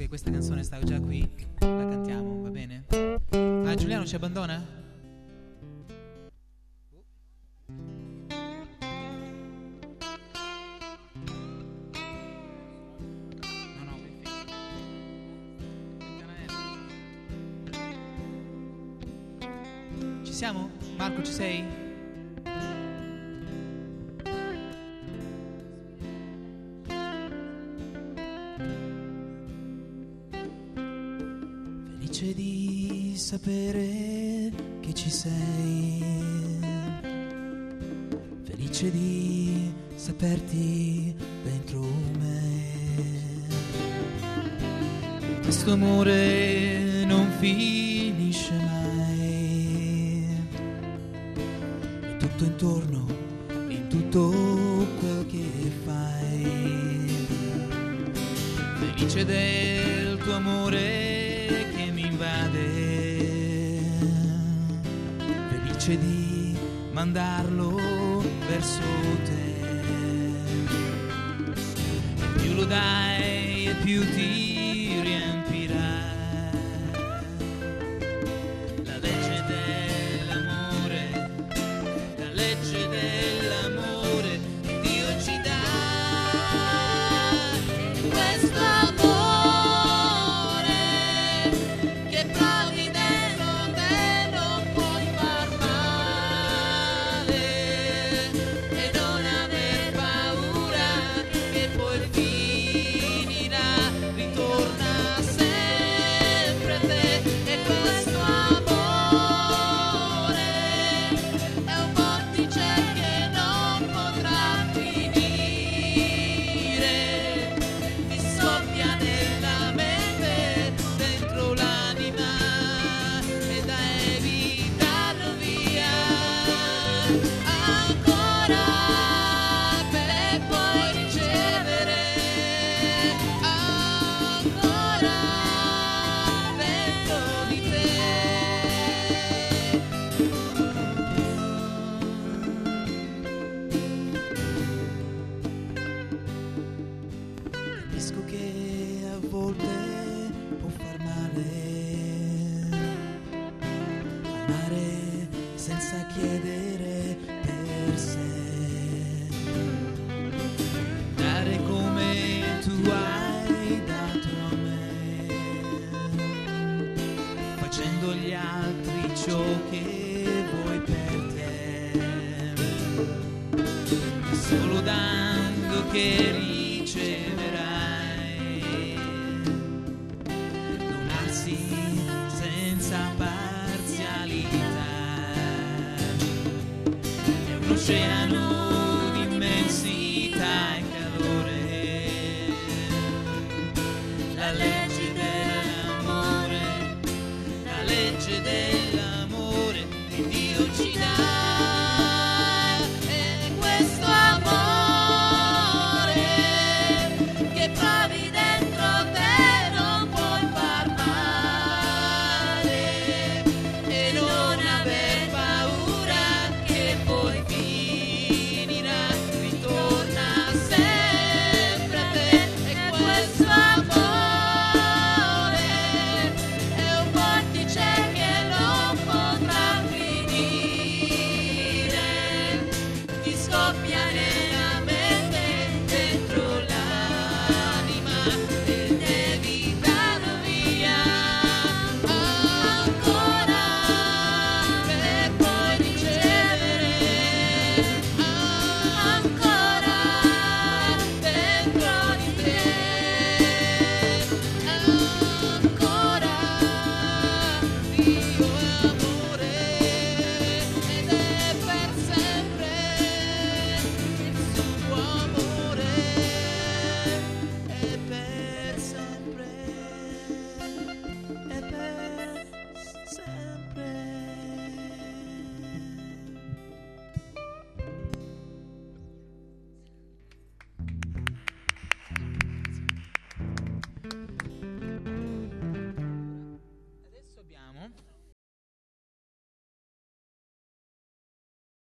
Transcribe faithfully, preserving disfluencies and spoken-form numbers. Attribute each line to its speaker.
Speaker 1: che questa canzone sta già qui, la cantiamo, va bene? Ah, Giuliano ci abbandona? No, no, perfetto. Ci siamo? Marco, ci sei?
Speaker 2: Felice di sapere che ci sei, felice di saperti dentro me. Questo amore non finisce mai, è tutto intorno, in tutto quel che fai. Felice del tuo amore, felice di mandarlo verso te. E più lo dai e più ti riempirà. La legge dell'amore, la legge dell'amore che Dio ci dà. E questo amore che provi dentro te non puoi far male e non aver paura che poi finirà, ritorna sempre a te. E questo amore è un vortice che non potrà finire, ti soffia nella mente, dentro l'anima, e da evitarlo via ancora per poi ricevere ancora dentro di te. Capisco che a volte può far male amare senza chiedere per sé, dare come tu hai dato a me, facendo agli altri ciò che vuoi per te, solo dando che riceverai, donarsi senza parzialità. È un oceano